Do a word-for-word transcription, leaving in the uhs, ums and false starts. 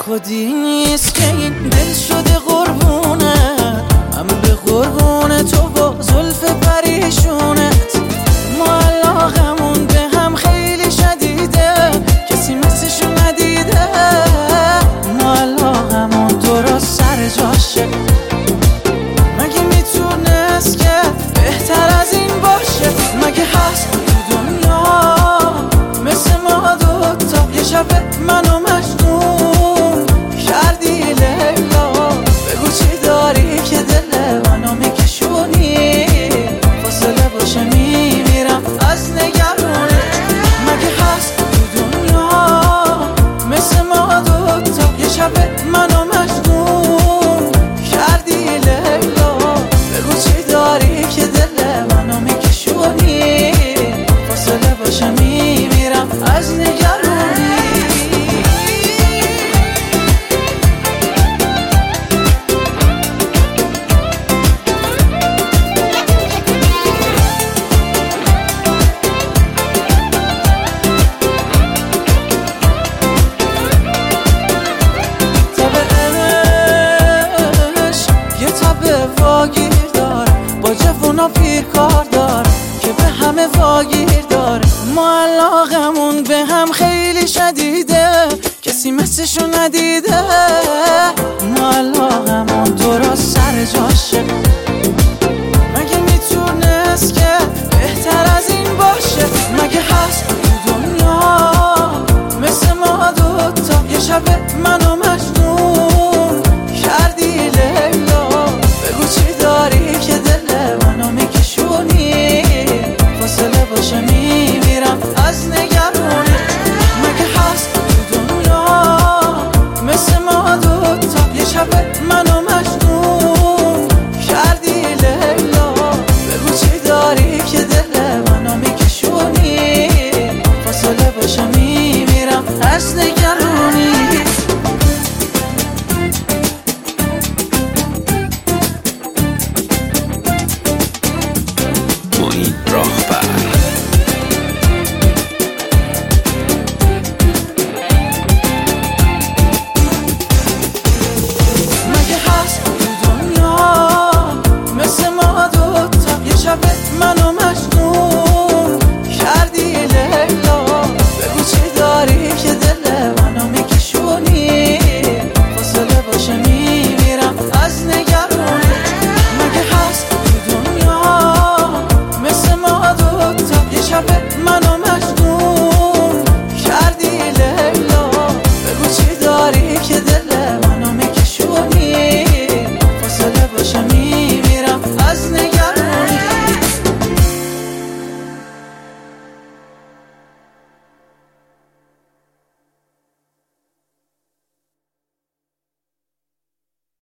خودی نیست که این دل شده قربونت، من به قربون تو و زلف پریشونت. ما علاقمون به هم خیلی شدیده، کسی مثلشو ندیده. ما علاقمون درست سر جاشه، مگه میتونست که بهتر از این باشه؟ مگه هست تو دنیا مثل ما دوتا؟ یه شب منو مجنون کردی لیلا، بگو چی داری که دل منو میکشونی؟ فاصله باشه میمیرم از نگرونت. مگه هست تو دنیا مثل ما دوتا؟ یه شب منو مجنون کردی لیلا، بگو چی داری که دل منو میکشونی؟ فاصله باشه میمیرم از نگرونی. واگیر داره با جوونا پیر کار داره که به همه واگیر داره. ما علاقمون به هم خیلی شدیده، کسی مثلشو ندیده. ما علاقمون درست سر جاشه،